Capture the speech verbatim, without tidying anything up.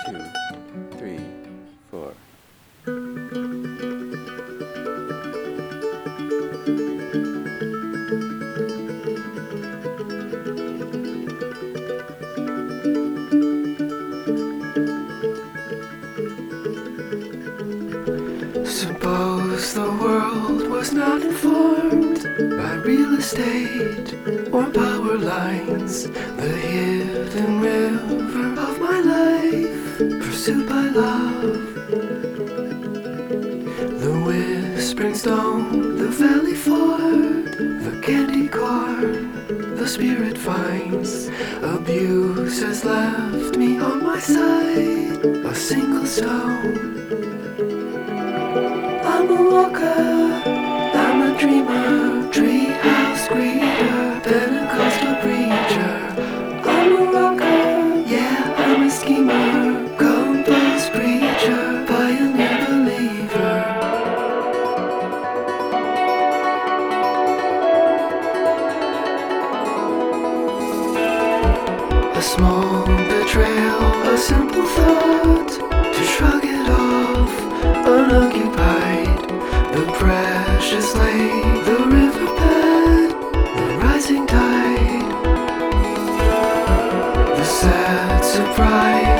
two, three, four. Suppose the world was not informed by real estate or power lines, the hidden river of my life, pursued by love. The whispering stone, the valley ford, the candy corn, the spirit finds. Abuse has left me on my side, a single stone. I'm a walker, I'm a dreamer, treehouse greeter, Pentecostal preacher. I'm a rocker, yeah, I'm a schemer, compost preacher, pioneer believer. A small betrayal, a simple thought, to shrug it off, unoccupied. The precious lake, the riverbed, the rising tide, the sad surprise.